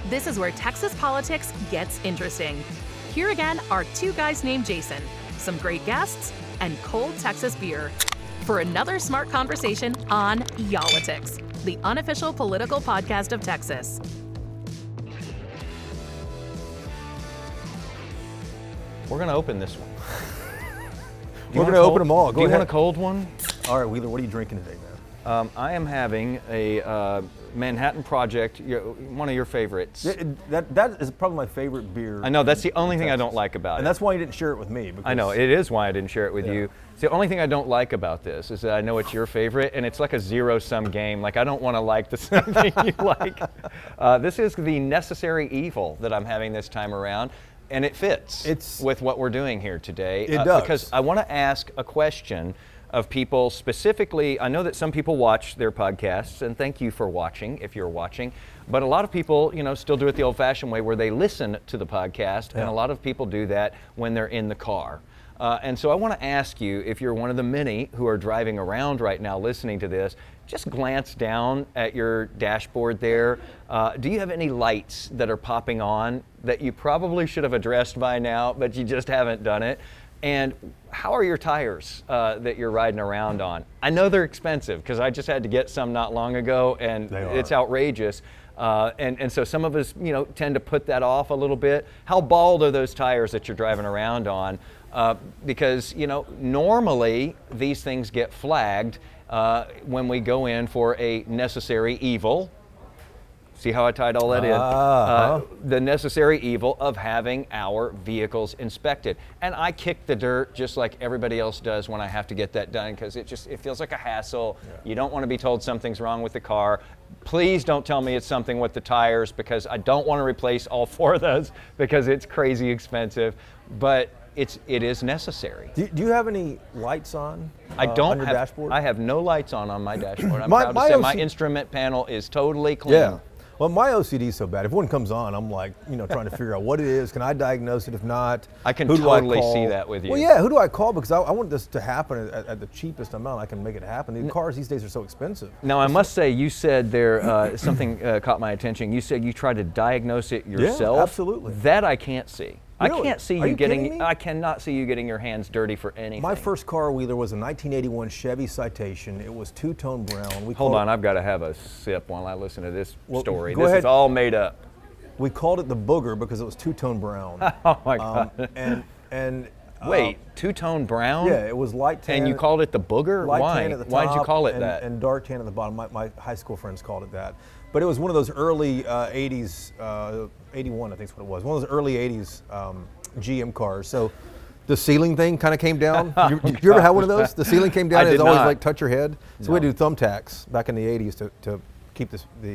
This is where Texas politics gets interesting. Here again are two guys named Jason, some great guests, and cold Texas beer for another smart conversation on Y'all-itics, the unofficial political podcast of Texas. We're going to open this one. We're going to open them all. Do you want a cold one? All right, Wheeler, what are you drinking today, man? I am having a Manhattan Project, one of your favorites. That is probably my favorite beer. I know, that's the only thing I don't like about it. And that's why you didn't share it with me. I know, it is why I didn't share it with you. It's the only thing I don't like about this is that I know it's your favorite, and it's like a zero-sum game. Like, I don't want to like the same thing you like. This is the Necessary Evil that I'm having this time around. And it fits with what we're doing here today. It does. Because I want to ask a question of people specifically. I know that some people watch their podcasts, and thank you for watching if you're watching. But a lot of people, still do it the old-fashioned way where they listen to the podcast, and a lot of people do that when they're in the car. And so I want to ask you, if you're one of the many who are driving around right now listening to this, just glance down at your dashboard there. Do you have any lights that are popping on that you probably should have addressed by now, but you just haven't done it? And how are your tires that you're riding around on? I know they're expensive because I just had to get some not long ago, and it's outrageous. And so some of us, tend to put that off a little bit. How bald are those tires that you're driving around on? Because, normally these things get flagged when we go in for a necessary evil. See how I tied all that in? The necessary evil of having our vehicles inspected. And I kick the dirt just like everybody else does when I have to get that done, because it feels like a hassle. Yeah. You don't want to be told something's wrong with the car. Please don't tell me it's something with the tires, because I don't want to replace all four of those because it's crazy expensive. But it is necessary. Do you have any lights on? I don't on your dashboard? I have no lights on my dashboard. I'm proud to say my instrument panel is totally clean. Yeah. Well, my OCD is so bad. If one comes on, I'm like, trying to figure out what it is. Can I diagnose it? If not, I can who totally do I call? see that with you. Well, yeah, who do I call? Because I want this to happen at the cheapest amount I can make it happen. The cars these days are so expensive. Now, I must say, you said there, something caught my attention. You said you tried to diagnose it yourself. Yeah, absolutely. That I can't see. Really? I can't see Are you getting. kidding me? I cannot see you getting your hands dirty for anything. My first car, Wheeler, was a 1981 Chevy Citation. It was two-tone brown. Hold on, I've got to have a sip while I listen to this story. Go This ahead. is all made up. We called it the Booger because it was two-tone brown. Oh my God. And Wait, two-tone brown? Yeah, it was light tan. And you called it the Booger? Light Why? tan at the top. Why did you call it that? And dark tan at the bottom. My high school friends called it that. But it was one of those early 80s, 81 I think is what it was. One of those early 80s GM cars. So the ceiling thing kind of came down. Did you ever have one of those? The ceiling came down and it's always like touch your head. So we had to do thumbtacks back in the 80s to keep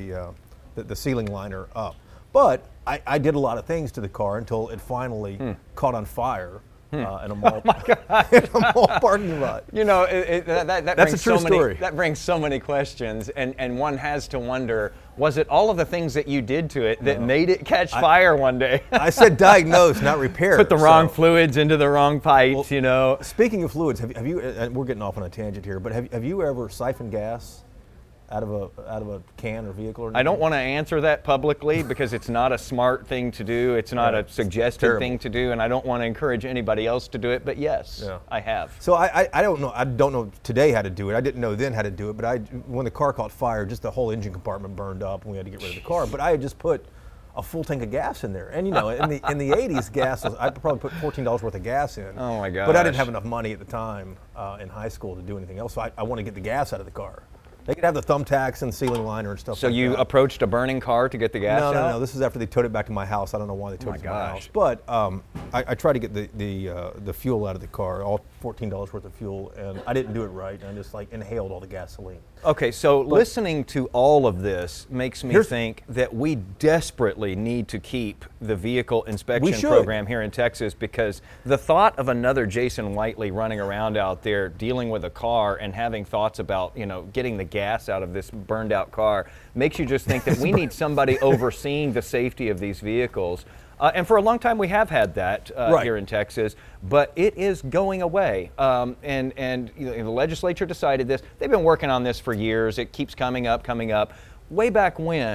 the ceiling liner up. But I did a lot of things to the car until it finally caught on fire. In a mall, in a mall parking lot. That That's brings a true story. That brings so many questions, and one has to wonder, was it all of the things that you did to it that made it catch fire one day? I said diagnose, not repair. Put the wrong fluids into the wrong pipes, Speaking of fluids, have you? And we're getting off on a tangent here, but have you ever siphoned gas out of a can or vehicle? Or I don't want to answer that publicly because it's not a smart thing to do. It's not a suggested thing to do, and I don't want to encourage anybody else to do it. But yes, I have. So I don't know. I don't know today how to do it. I didn't know then how to do it. But when the car caught fire, just the whole engine compartment burned up, and we had to get rid of the car. But I had just put a full tank of gas in there, and in the 80s, gas was, I probably put $14 worth of gas in. Oh my gosh. But I didn't have enough money at the time in high school to do anything else. So I want to get the gas out of the car. They could have the thumbtacks and ceiling liner and stuff. So like you that. approached a burning car to get the gas out? No. This is after they towed it back to my house. I don't know why they towed it to my house. But I tried to get the fuel out of the car, all $14 worth of fuel, and I didn't do it right. I just inhaled all the gasoline. Okay, so listening to all of this makes me think that we desperately need to keep the vehicle inspection program here in Texas, because the thought of another Jason Whiteley running around out there dealing with a car and having thoughts about, getting the gas out of this burned out car makes you just think that we need somebody overseeing the safety of these vehicles. And for a long time we have had that here in Texas, but it is going away. And the legislature decided this. They've been working on this for years. It keeps coming up. Way back when,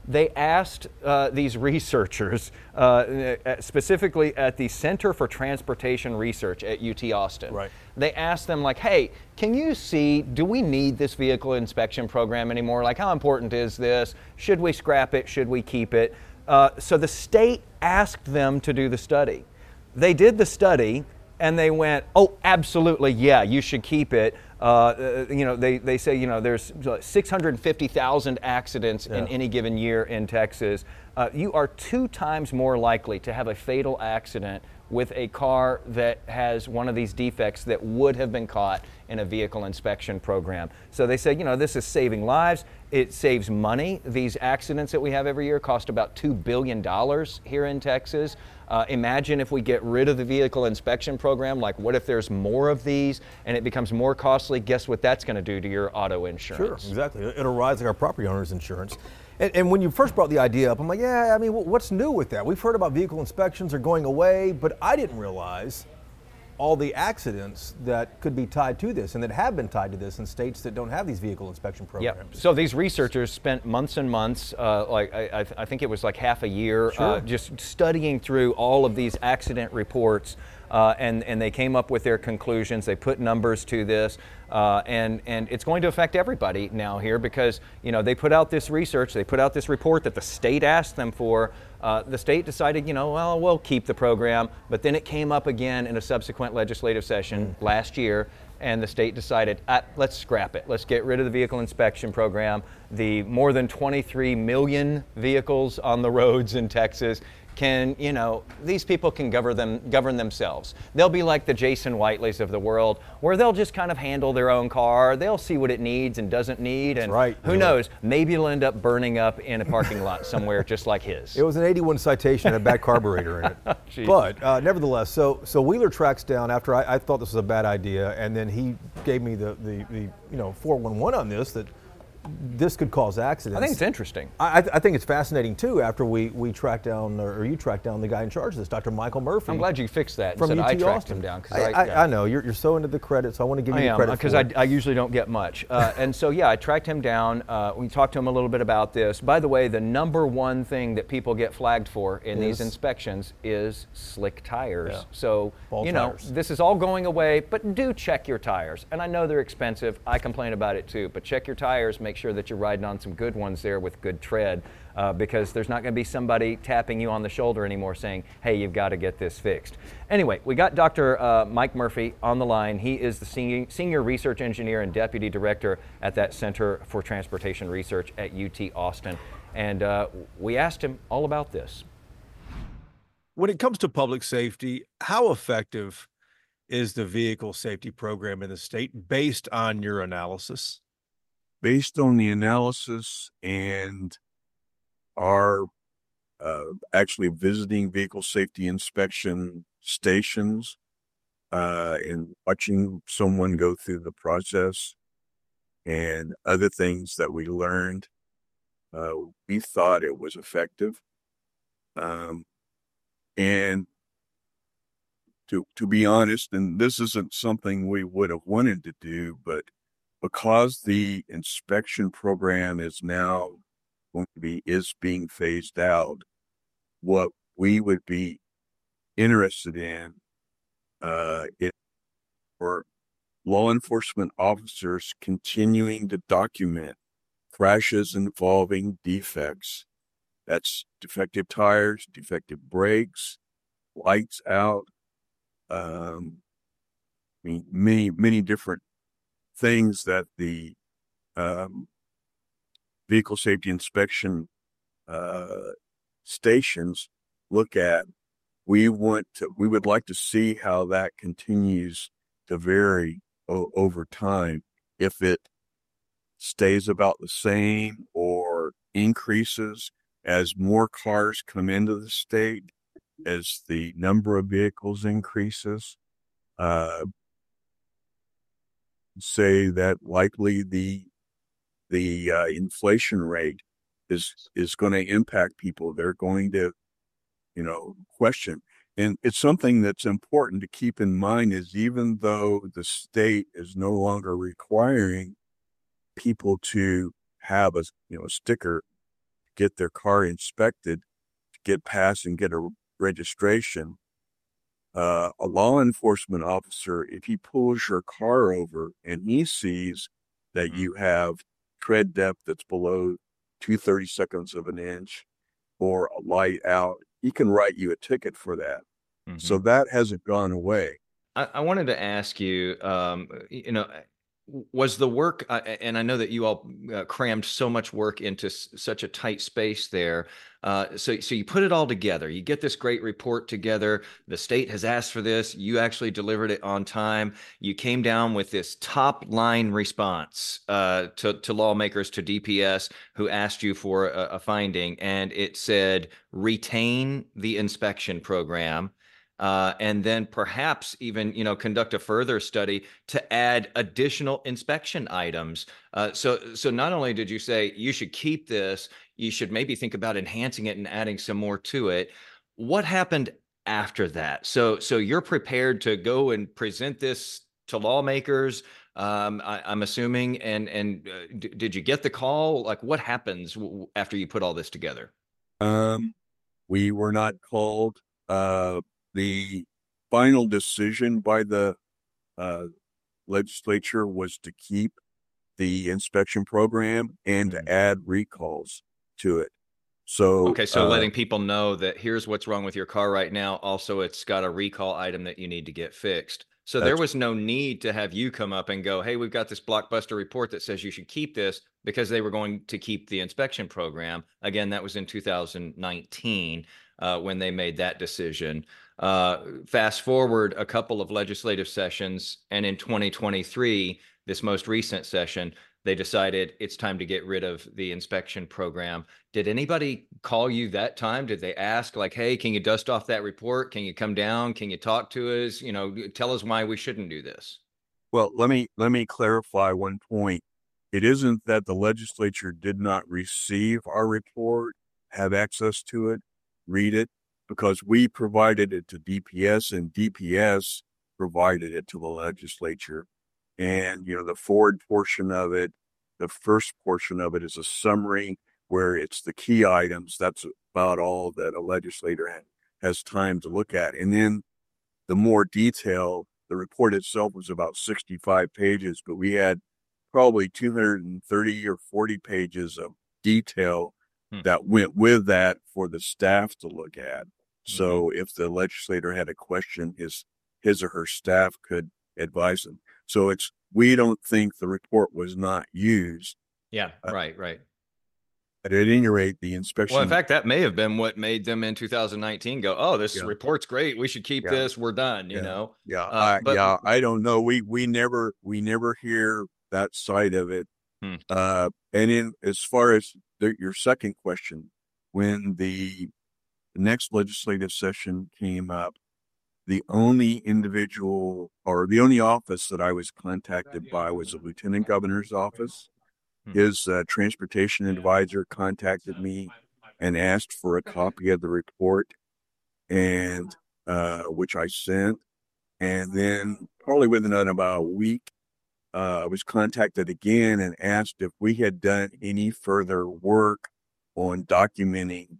they asked these researchers, specifically at the Center for Transportation Research at UT Austin. Right. They asked them, like, hey, can you see, do we need this vehicle inspection program anymore? Like, how important is this? Should we scrap it? Should we keep it? So the state asked them to do the study. They did the study, and they went, oh, absolutely, yeah, you should keep it. They say, there's 650,000 accidents in any given year in Texas. You are 2 times more likely to have a fatal accident with a car that has one of these defects that would have been caught in a vehicle inspection program. So they said, this is saving lives. It saves money. These accidents that we have every year cost about $2 billion here in Texas. Imagine if we get rid of the vehicle inspection program, like what if there's more of these and it becomes more costly? Guess what that's going to do to your auto insurance? Sure, exactly. It'll rise like our property owner's insurance. And when you first brought the idea up, I'm like, yeah, I mean, what's new with that? We've heard about vehicle inspections are going away, but I didn't realize all the accidents that could be tied to this and that have been tied to this in states that don't have these vehicle inspection programs. Yep. So these researchers spent months and months, I think it was like half a year, just studying through all of these accident reports, and they came up with their conclusions. They put numbers to this, and it's going to affect everybody now here because they put out this research, they put out this report that the state asked them for. The state decided, well, we'll keep the program, but then it came up again in a subsequent legislative session last year, and the state decided, let's scrap it. Let's get rid of the vehicle inspection program. The more than 23 million vehicles on the roads in Texas can, these people can govern themselves. They'll be like the Jason Whiteleys of the world, where they'll just kind of handle their own car. They'll see what it needs and doesn't need, and who knows, maybe it'll end up burning up in a parking lot somewhere just like his. It was an 81 citation, had a bad carburetor in it. But nevertheless, so Wheeler tracks down after I thought this was a bad idea, and then he gave me the 411 on this, that this could cause accidents. I think it's interesting. I think it's fascinating too. After we tracked down, or you tracked down the guy in charge of this, Dr. Michael Murphy. I'm glad you fixed that. From I tracked Austin. him down. I know you're so into the credit, so I want to give you the credit because I usually don't get much. And so I tracked him down. We talked to him a little bit about this. By the way, the number one thing that people get flagged for in these inspections is slick tires. Yeah. So tires. This is all going away, but do check your tires. And I know they're expensive. I complain about it too. But check your tires. Make sure that you're riding on some good ones there with good tread, because there's not going to be somebody tapping you on the shoulder anymore saying, hey, you've got to get this fixed. Anyway, we got Dr. Mike Murphy on the line. He is the senior research engineer and deputy director at that Center for Transportation Research at UT Austin. And we asked him all about this. When it comes to public safety, how effective is the vehicle safety program in the state based on your analysis? Based on the analysis and our actually visiting vehicle safety inspection stations and watching someone go through the process and other things that we learned, we thought it was effective. And to be honest, and this isn't something we would have wanted to do, but because the inspection program is now being phased out, what we would be interested in for law enforcement officers continuing to document crashes involving defects. That's defective tires, defective brakes, lights out, many different things that the vehicle safety inspection stations look at. We would like to see how that continues to vary over time. If it stays about the same or increases as more cars come into the state, as the number of vehicles increases. Say that likely the inflation rate is going to impact people. They're going to, question. And it's something that's important to keep in mind is even though the state is no longer requiring people to have a sticker get their car inspected, get passed and get a registration, a law enforcement officer, if he pulls your car over and he sees that you have tread depth that's below 2/32 of an inch or a light out, he can write you a ticket for that. So that hasn't gone away. I wanted to ask you, was the work, and I know that you all crammed so much work into such a tight space there. So you put it all together. You get this great report together. The state has asked for this. You actually delivered it on time. You came down with this top line response to lawmakers, to DPS, who asked you for a finding, and it said retain the inspection program. And then perhaps even, conduct a further study to add additional inspection items. So not only did you say you should keep this, you should maybe think about enhancing it and adding some more to it. What happened after that? So you're prepared to go and present this to lawmakers, I'm assuming, and did you get the call? Like, what happens after you put all this together? We were not called. The final decision by the legislature was to keep the inspection program and to add recalls to it. So letting people know that here's what's wrong with your car right now. Also, it's got a recall item that you need to get fixed. So there was no need to have you come up and go, hey, we've got this blockbuster report that says you should keep this, because they were going to keep the inspection program. Again, that was in 2019 when they made that decision. Fast forward a couple of legislative sessions, and in 2023, this most recent session, they decided it's time to get rid of the inspection program. Did anybody call you that time? Did they ask, like, hey, can you dust off that report? Can you come down? Can you talk to us? Tell us why we shouldn't do this. Well, let me clarify one point. It isn't that the legislature did not receive our report, have access to it, read it, because we provided it to DPS and DPS provided it to the legislature. And, the forward portion of it, the first portion of it is a summary where it's the key items. That's about all that a legislator has time to look at. And then the more detail, the report itself was about 65 pages, but we had probably 230 or 40 pages of detail that went with that for the staff to look at. So if the legislator had a question, his or her staff could advise them. So we don't think the report was not used. Yeah, right. But at any rate, the inspection. Well, in fact, that may have been what made them in 2019 go, oh, this report's great. We should keep this. We're done, you know? Yeah. I don't know. We never hear that side of it. And as far as your second question, when the next legislative session came up, the only individual or the only office that I was contacted by was the Lieutenant Governor's office. His transportation advisor contacted me and asked for a copy of the report, and which I sent. And then probably within about a week, I was contacted again and asked if we had done any further work on documenting,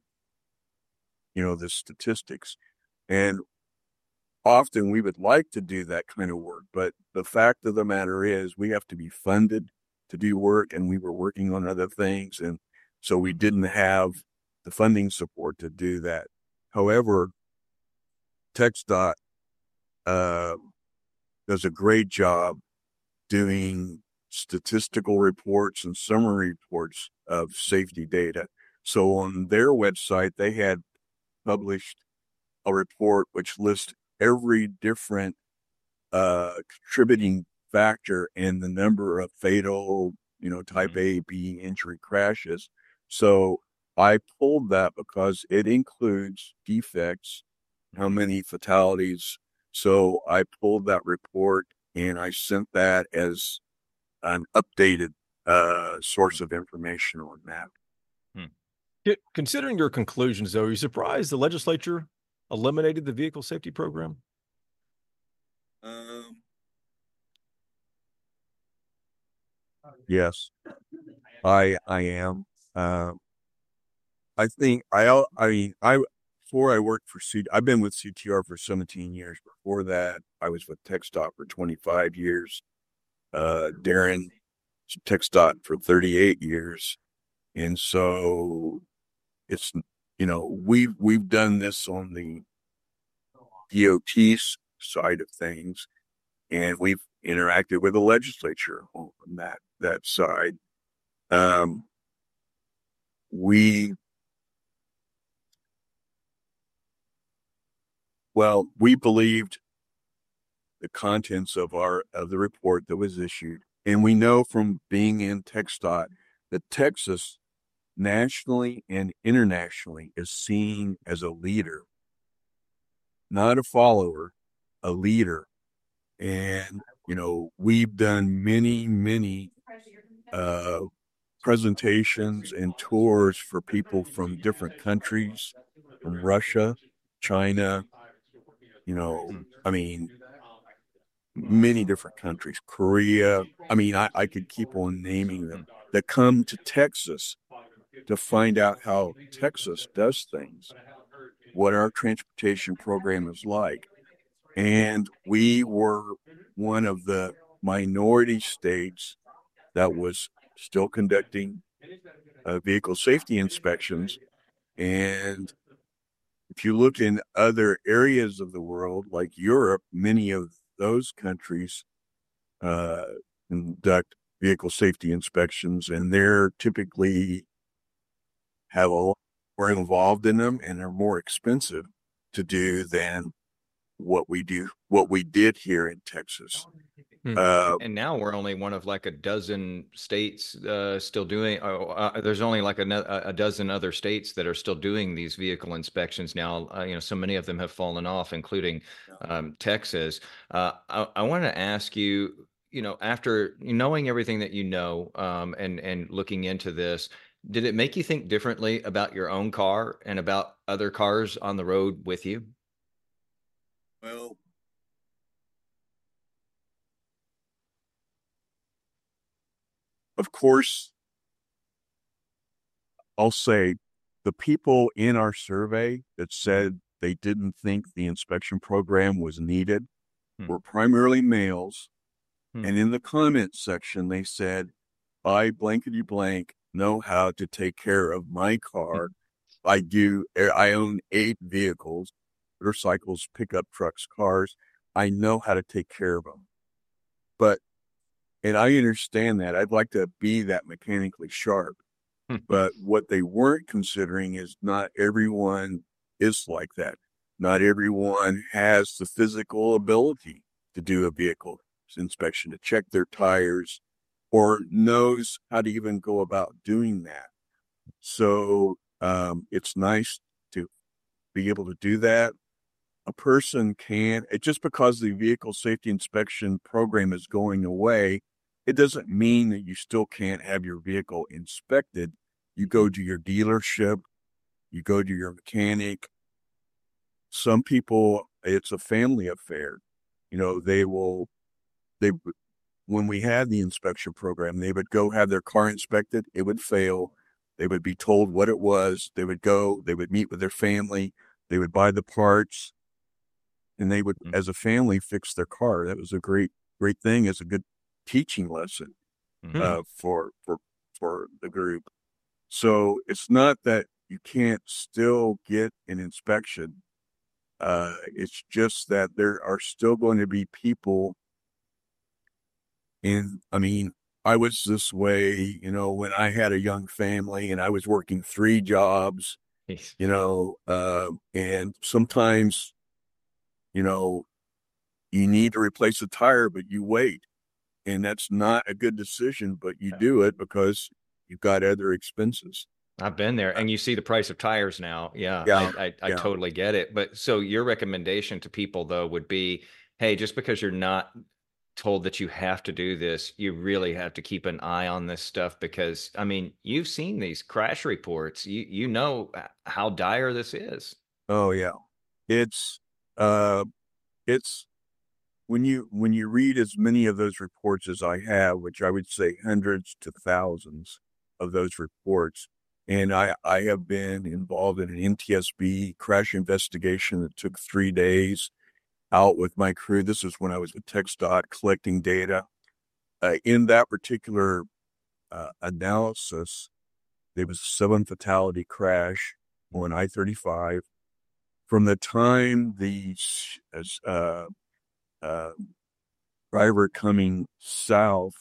the statistics. And often we would like to do that kind of work, but the fact of the matter is we have to be funded to do work, and we were working on other things, and so we didn't have the funding support to do that. However, TxDOT does a great job doing statistical reports and summary reports of safety data. So on their website, they had published a report which lists every different contributing factor and the number of fatal, type A, B injury crashes. So I pulled that because it includes defects, how many fatalities. So I pulled that report and I sent that as an updated source of information on that. Considering your conclusions, though, are you surprised the legislature eliminated the vehicle safety program? Yes, I am. I think before I worked for I've been with CTR for 17 years. Before that, I was with TxDOT for 25 years. Darren, TxDOT for 38 years. And so it's, we've done this on the DOT side of things, and we've interacted with the legislature on that side. We believed the contents of the report that was issued, and we know from being in TxDOT that Texas, nationally and internationally, is seen as a leader, not a follower, a leader. And we've done many presentations and tours for people from different countries, from Russia, China, many different countries, Korea. I could keep on naming them, that come to Texas to find out how Texas does things, what our transportation program is like. And we were one of the minority states that was still conducting vehicle safety inspections. And if you look in other areas of the world, like Europe, many of those countries conduct vehicle safety inspections, and they're typically have a lot more involved in them and are more expensive to do than what we did here in Texas. And now we're only one of like a dozen states still doing. There's only like a dozen other states that are still doing these vehicle inspections now. So many of them have fallen off, including Texas. I want to ask you, after knowing everything that and looking into this, did it make you think differently about your own car and about other cars on the road with you? Well, of course, I'll say the people in our survey that said they didn't think the inspection program was needed were primarily males. And in the comments section, they said, I blankety blank know how to take care of my car. I own 8 vehicles, motorcycles, pickup trucks, cars. I know how to take care of them. And I understand that. I'd like to be that mechanically sharp. But what they weren't considering is not everyone is like that. Not everyone has the physical ability to do a vehicle inspection, to check their tires, or knows how to even go about doing that. So it's nice to be able to do that. A person can, just because the vehicle safety inspection program is going away, it doesn't mean that you still can't have your vehicle inspected. You go to your dealership, you go to your mechanic. Some people, it's a family affair. When we had the inspection program, they would go have their car inspected. It would fail. They would be told what it was. They would go, they would meet with their family. They would buy the parts, and they would, as a family, fix their car. That was a great thing. It's a good teaching lesson for the group. So it's not that you can't still get an inspection. It's just that there are still going to be people. And I was this way, when I had a young family and I was working 3 jobs, and sometimes, you need to replace a tire, but you wait. And that's not a good decision, but you do it because you've got other expenses. I've been there, and you see the price of tires now. Yeah. I totally get it. But so your recommendation to people though would be, hey, just because you're not told that you have to do this, you really have to keep an eye on this stuff, because you've seen these crash reports. You know how dire this is. Oh yeah. It's when you read as many of those reports as I have, which I would say hundreds to thousands of those reports, And I have been involved in an NTSB crash investigation that took 3 days out with my crew. This is when I was with TxDOT collecting data. In that particular analysis, there was a 7 fatality crash on I-35. From the time the driver coming south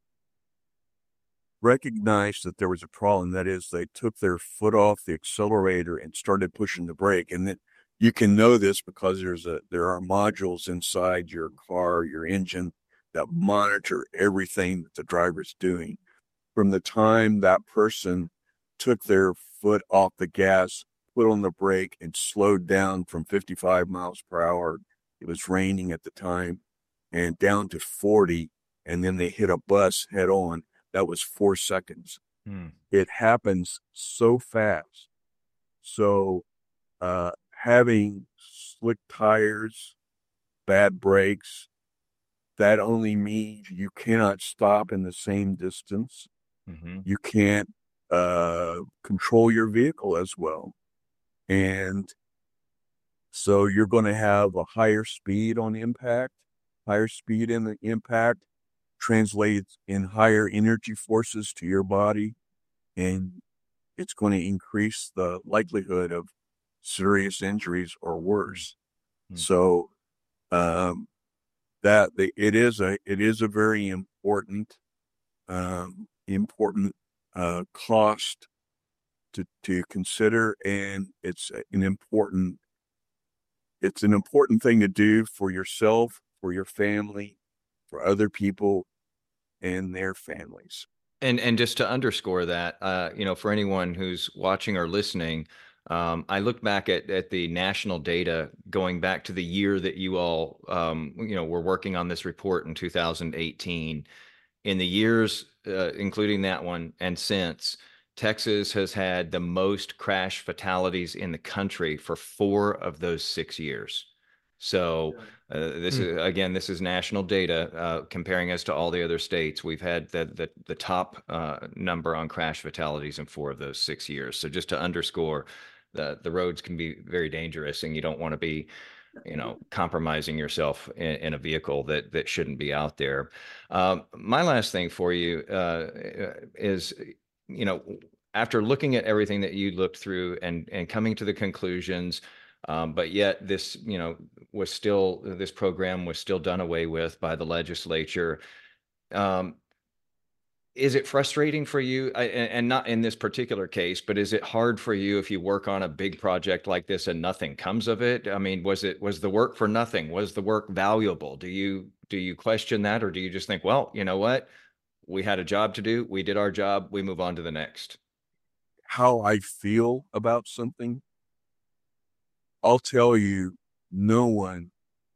recognized that there was a problem, that is, they took their foot off the accelerator and started pushing the brake. And then you can know this because there are modules inside your car, your engine, that monitor everything that the driver's doing. From the time that person took their foot off the gas, put on the brake, and slowed down from 55 miles per hour, it was raining at the time, and down to 40, and then they hit a bus head on, that was 4 seconds. It happens so fast. So having slick tires, bad brakes, that only means you cannot stop in the same distance. You can't control your vehicle as well. And so you're going to have a higher speed on impact. Higher speed in the impact translates in higher energy forces to your body, and it's going to increase the likelihood of serious injuries or worse. So it is a very important cost to consider, and it's an important thing to do for yourself, for your family, for other people and their families. And just to underscore that, for anyone who's watching or listening, I looked back at the national data going back to the year that you all, were working on this report in 2018. In the years, including that one and since, Texas has had the most crash fatalities in the country for 4 of those 6 years. So this is national data comparing us to all the other states. We've had the top number on crash fatalities in 4 of those 6 years. So just to underscore, the roads can be very dangerous, and you don't want to be, compromising yourself in a vehicle that shouldn't be out there. My last thing for you is, after looking at everything that you looked through and coming to the conclusions, but yet this, this program was still done away with by the legislature. Is it frustrating for you, and not in this particular case, but is it hard for you if you work on a big project like this and nothing comes of it? I mean, was the work for nothing? Was the work valuable? Do you question that, or do you just think, well, you know what? We had a job to do. We did our job. We move on to the next. How I feel about something, I'll tell you, no one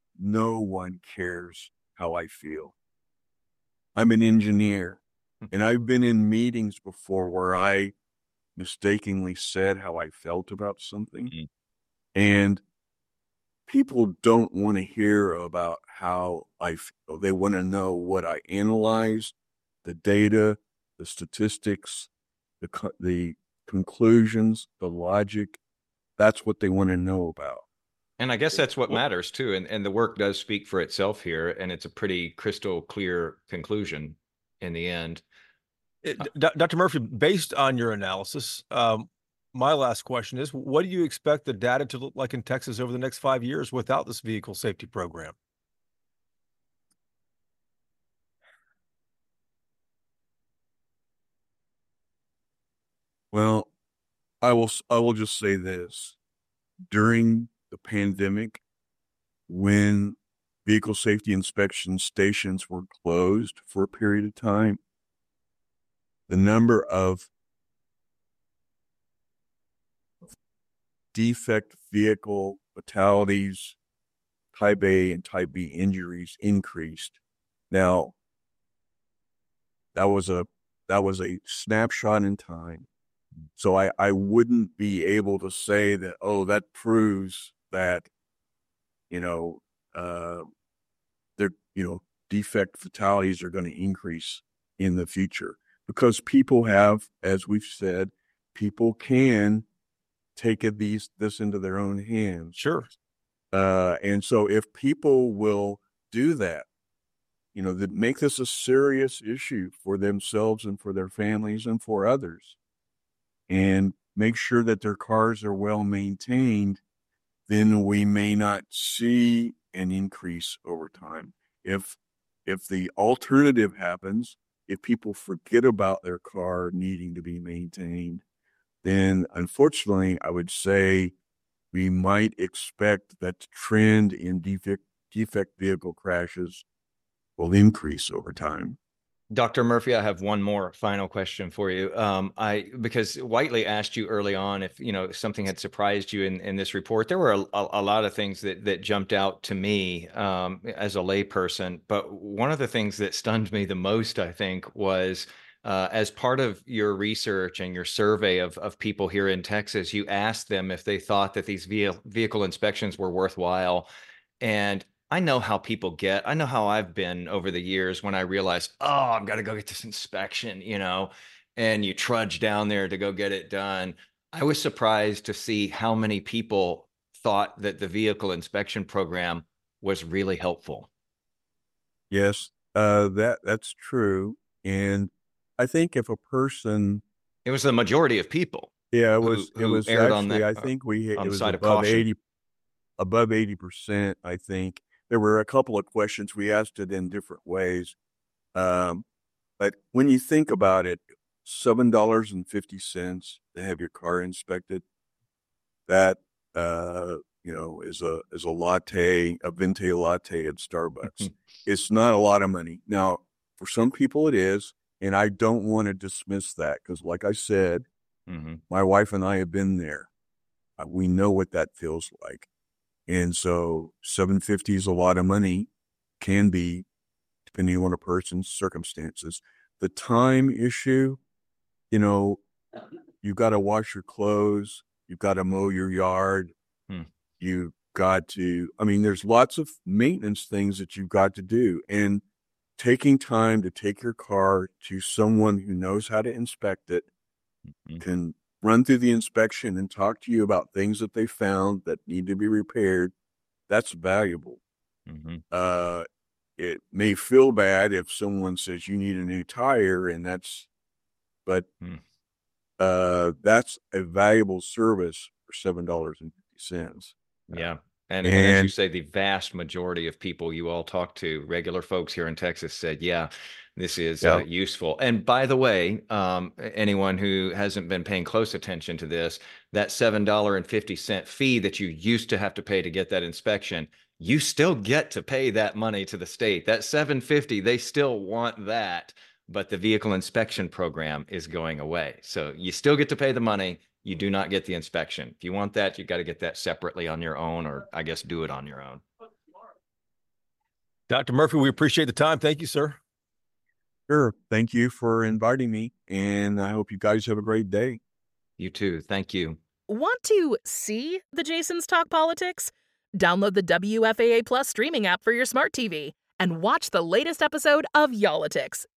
cares how I feel. I'm an engineer, and I've been in meetings before where I mistakenly said how I felt about something. And people don't want to hear about how I feel. They want to know what I analyzed, the data, the statistics, the conclusions, the logic. That's what they want to know about. And I guess that's what matters too. And the work does speak for itself here. And it's a pretty crystal clear conclusion in the end. Dr. Murphy, based on your analysis, my last question is, what do you expect the data to look like in Texas over the next 5 years without this vehicle safety program? Well, I will just say this. During the pandemic, when vehicle safety inspection stations were closed for a period of time, the number of defect vehicle fatalities, type A and type B injuries increased. Now, that was a snapshot in time. So I wouldn't be able to say that, oh, that proves that, defect fatalities are going to increase in the future, because people have, as we've said, people can take this into their own hands. Sure. And so if people will do that, that make this a serious issue for themselves and for their families and for others, and make sure that their cars are well maintained, then we may not see an increase over time. If the alternative happens, if people forget about their car needing to be maintained, then unfortunately, I would say we might expect that the trend in defect vehicle crashes will increase over time. Dr. Murphy, I have one more final question for you. Because Whiteley asked you early on if something had surprised you in this report. There were a lot of things that jumped out to me as a layperson, but one of the things that stunned me the most, I think, was as part of your research and your survey of people here in Texas, you asked them if they thought that these vehicle inspections were worthwhile. And I know how people get. I know how I've been over the years when I realized, oh, I've got to go get this inspection, and you trudge down there to go get it done. I was surprised to see how many people thought that the vehicle inspection program was really helpful. Yes, that's true. And I think if a person, it was the majority of people. Yeah, it was aired actually, on that, I think it was side above of above 80%, I think. There were a couple of questions. We asked it in different ways. But when you think about it, $7.50 to have your car inspected, that, is a latte, a venti latte at Starbucks. It's not a lot of money. Now, for some people it is, and I don't want to dismiss that because, like I said, my wife and I have been there. We know what that feels like. And so $7.50 is a lot of money, can be, depending on a person's circumstances. The time issue, you've got to wash your clothes, you've got to mow your yard, you've got to, there's lots of maintenance things that you've got to do. And taking time to take your car to someone who knows how to inspect it, can run through the inspection and talk to you about things that they found that need to be repaired, that's valuable. It may feel bad if someone says you need a new tire, but that's a valuable service for $7.50. Yeah. And as you say, the vast majority of people you all talk to, regular folks here in Texas, said, yeah, this is useful. And by the way, anyone who hasn't been paying close attention to this, that $7.50 fee that you used to have to pay to get that inspection, you still get to pay that money to the state. That $7.50, they still want that, but the vehicle inspection program is going away. So you still get to pay the money. You do not get the inspection. If you want that, you got to get that separately on your own, or I guess do it on your own. Dr. Murphy, we appreciate the time. Thank you, sir. Sure. Thank you for inviting me, and I hope you guys have a great day. You too. Thank you. Want to see the Jasons Talk Politics? Download the WFAA Plus streaming app for your smart TV and watch the latest episode of Y'all-itics,